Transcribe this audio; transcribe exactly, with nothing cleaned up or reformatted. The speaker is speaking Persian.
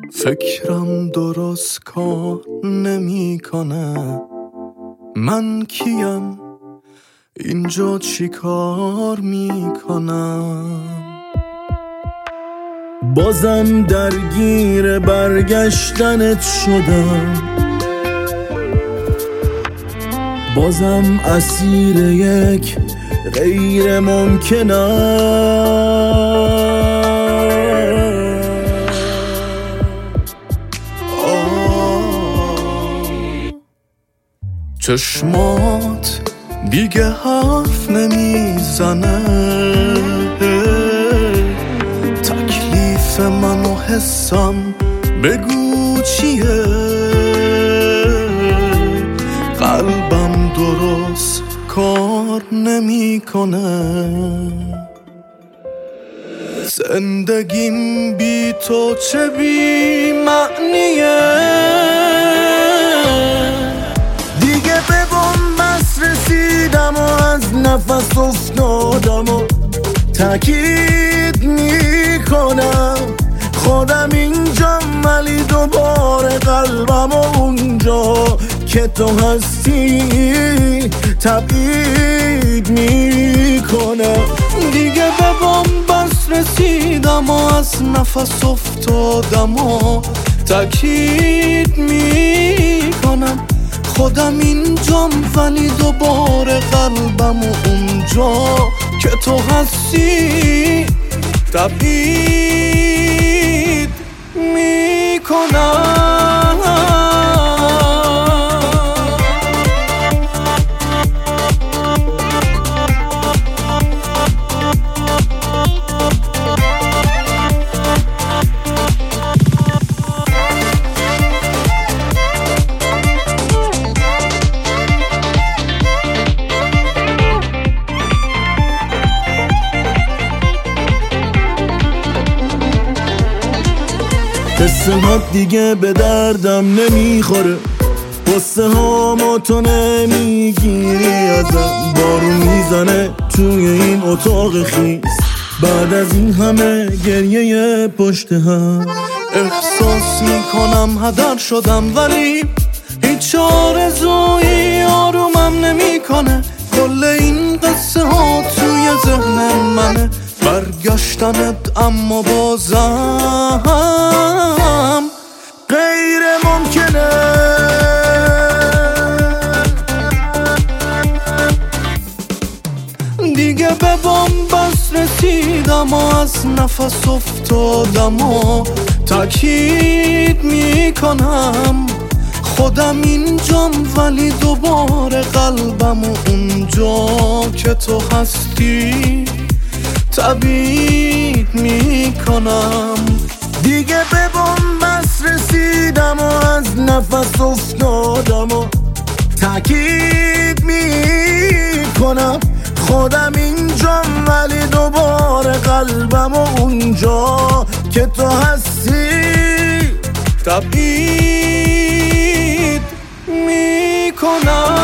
فکرم درست کار نمی کنه، من کیم اینجا چی کار می کنم؟ بازم درگیر برگشتنت شدم، بازم اسیر یک غیر ممکنم. چشمات دیگه حرف نمیزنه، تکلیف من و حسم بگو چیه؟ قلبم درست کار نمیکنه، زندگیم بی تو چه بی معنیه. رسیدم و از نفس افتادم و تأکید میکنم خودم اینجام، ولی دوباره قلبم و اونجا که تو هستی تبعید میکنم. دیگه به بنبست رسیدم و از نفس افتادم و تأکید میکنم خودم اینجام، ولی دوباره قلبم و اونجا که تو هستی تبعید میکنم. قصه ها دیگه به دردم نمیخوره، قصه ها ما تو نمیگیری ازم. بارون میزنه توی این اتاق خیس، بعد از این همه گریه پشت هم. احساس میکنم هدر شدم، ولی هیچ آرزویی آرومم نمیکنه. کل این قصه ها توی ذهن منه، برگشتنت اما بازم غیر ممکنه. دیگه به بنبست رسیدم و از نفس افتادم و تأکید میکنم خودم اینجام، ولی دوباره قلبم و اونجا که تو هستی تبعید میکنم. دیگه به بنبست رسیدم و از نفس افتادم و تأکید میکنم خودم اینجام، ولی دوباره قلبم و اونجا که تو هستی تبعید میکنم.